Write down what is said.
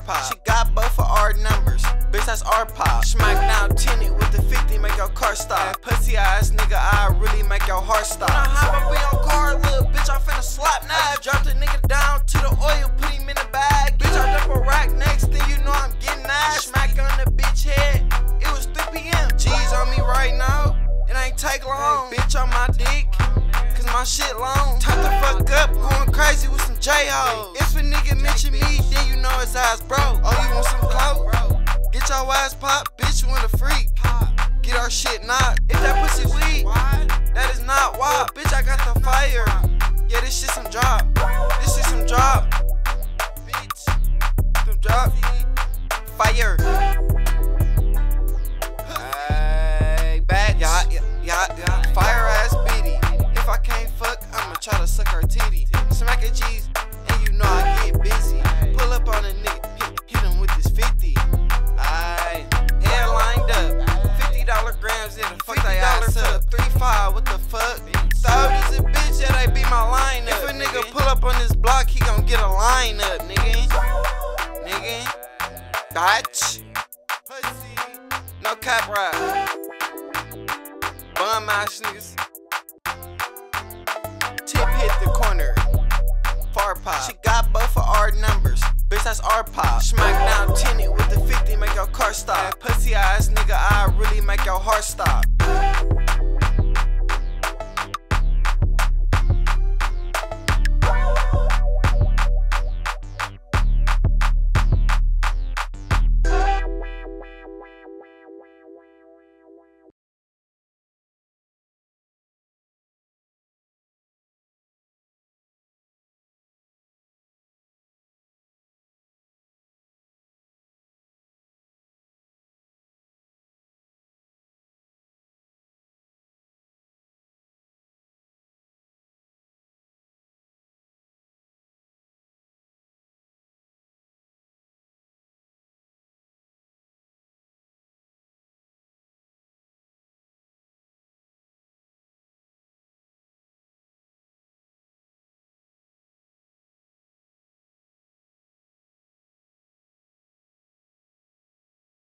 pop. She got both of our numbers, bitch, that's our pop. Smack down tinted with the 50, make your car stop. That pussy ass nigga, I really make your heart stop. When I hop up in your car, little bitch, I finna slap now. I dropped the nigga down to the oil, put him in the bag. Bitch, I dump a rack next thing you know I'm getting ass. Smack on the bitch head, it was 3 p.m. G's on me right now, it ain't take long. Bitch on my dick, cause my shit long. Turn the fuck up, going crazy with some J-Hoes. If a nigga mention me, then you know his ass broke. Oh, you want some clout? Get your ass popped, bitch, you want a freak. Get our shit knocked. If that pussy weak, that is not why. Bitch, I got the fire. Yeah, this shit some drop. This shit some drop. Bitch, some drop. Fire. Hey, bad. Yeah. Fire ass bitty. If I can't fuck, I'ma try to suck her titty. Smack a G's, and you know I get busy. Pull up on a nigga, hit him with this 50. Aight, head lined up. $50 grams in the fuck they ass up. 3-5, what the fuck? Thought is a bitch, yeah, they be my line up. If a nigga pull up on this block, he gon' get a line up, nigga. Bitch. Pussy. No cap ride. Bum ass niggas. Tip hit the corner. Far pop. She got both of our numbers, bitch, that's our pop. Smack down tinted with the 50, make your car stop. That pussy ass nigga, I really make your heart stop.